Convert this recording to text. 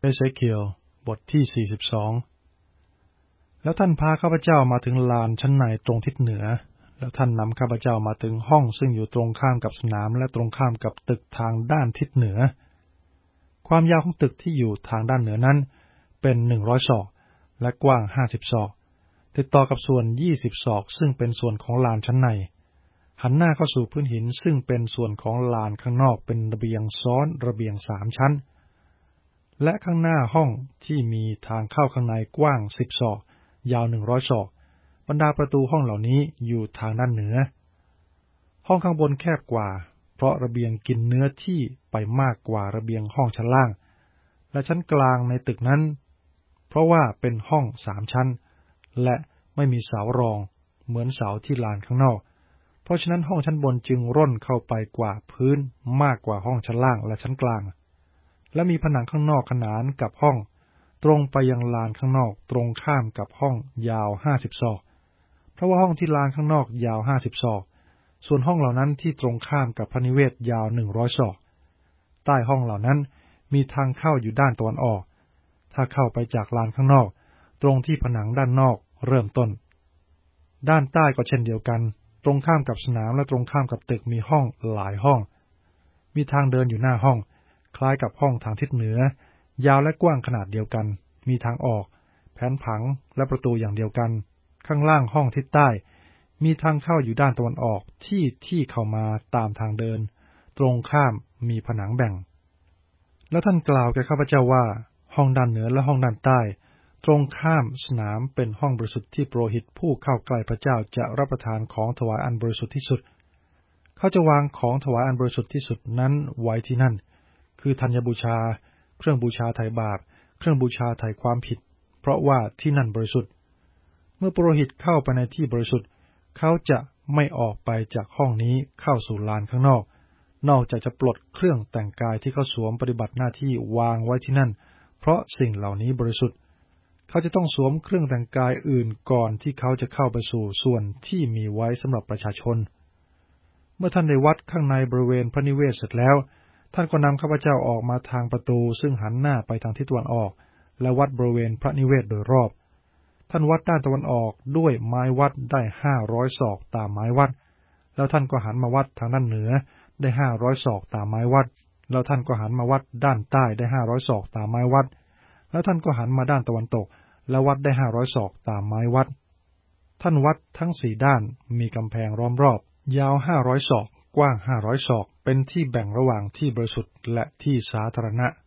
เอเคียลบทที่42แล้วท่านพาข้าพเจ้ามาถึงลานชั้นในตรงทิศเหนือแล้วท่านนำข้าพเจ้ามาถึงห้องซึ่งอยู่ตรงข้ามกับสนามและตรงข้ามกับตึกทางด้านทิศเหนือความยาวของตึกที่อยู่ทางด้านเหนือนั้นเป็น100 ศอกและกว้าง50 ศอกติดต่อกับส่วน20 ศอกซึ่งเป็นส่วนของลานชั้นในหันหน้าเข้าสู่พื้นหินซึ่งเป็นส่วนของลานข้างนอกเป็นระเบียงซ้อนระเบียง3 ชั้นและข้างหน้าห้องที่มีทางเข้าข้างในกว้าง10 ศอกยาว100 ศอกบรรดาประตูห้องเหล่านี้อยู่ทางด้านเหนือห้องข้างบนแคบกว่าเพราะระเบียงกินเนื้อที่ไปมากกว่าระเบียงห้องชั้นล่างและชั้นกลางในตึกนั้นเพราะว่าเป็นห้อง3 ชั้นและไม่มีเสารองเหมือนเสาที่ลานข้างนอกเพราะฉะนั้นห้องชั้นบนจึงร่นเข้าไปกว่าพื้นมากกว่าห้องชั้นล่างและชั้นกลางและมีผนังข้างนอกขนานกับห้องตรงไปยังลานข้างนอกตรงข้ามกับห้องยาว50 ศอกเพราะว่าห้องที่ลานข้างนอกยาว50 ศอกส่วนห้องเหล่านั้นที่ตรงข้ามกับพระนิเวศยาว100 ศอกใต้ห้องเหล่านั้นมีทางเข้าอยู่ด้านตะวันออกถ้าเข้าไปจากลานข้างนอกตรงที่ผนังด้านนอกเริ่มต้นด้านใต้ก็เช่นเดียวกันตรงข้ามกับสนามและตรงข้ามกับตึกมีห้องหลายห้องมีทางเดินอยู่หน้าห้องคล้ายกับห้องทางทิศเหนือยาวและกว้างขนาดเดียวกันมีทางออกแผนผังและประตูอย่างเดียวกันข้างล่างห้องทิศใต้มีทางเข้าอยู่ด้านตะวันออกที่เข้ามาตามทางเดินตรงข้ามมีผนังแบ่งแล้วท่านกล่าวแก่ข้าพเจ้าว่าห้องด้านเหนือและห้องด้านใต้ตรงข้ามสนามเป็นห้องบริสุทธิ์ที่ปุโรหิตผู้เข้าใกล้พระเจ้าจะรับประทานของถวายอันบริสุทธิ์ที่สุดเขาจะวางของถวายอันบริสุทธิ์ที่สุดนั้นไว้ที่นั่นคือธัญบูชาเครื่องบูชาไถ่บาปเครื่องบูชาไถ่ความผิดเพราะว่าที่นั่นบริสุทธิ์เมื่อปุโรหิตเข้าไปในที่บริสุทธิ์เขาจะไม่ออกไปจากห้องนี้เข้าสู่ลานข้างนอกนอกจากจะปลดเครื่องแต่งกายที่เขาสวมปฏิบัติหน้าที่วางไว้ที่นั่นเพราะสิ่งเหล่านี้บริสุทธิ์เขาจะต้องสวมเครื่องแต่งกายอื่นก่อนที่เขาจะเข้าไปสู่ส่วนที่มีไว้สำหรับประชาชนเมื่อท่านได้วัดข้างในบริเวณพระนิเวศเสร็จแล้วท่านก็นำข้าพเจ้าออกมาทางประตูซึ่งหันหน้าไปทางทิศตะวันออกและวัดบริเวณพระนิเวศโดยรอบท่านวัดด้านตะวันออกด้วยไม้วัดได้500 ศอกตามไม้วัดแล้วท่านก็หันมาวัดทางด้านเหนือได้500 ศอกตามไม้วัดแล้วท่านก็หันมาวัดด้านใต้ได้500 ศอกตามไม้วัดแล้วท่านก็หันมาด้านตะวันตกและวัดได้500 ศอกตามไม้วัดท่านวัดทั้ง4ด้านมีกำแพงล้อมรอบยาว500 ศอกกว้าง500 ศอกเป็นที่แบ่งระหว่างที่บริสุทธิ์และที่สาธารณะ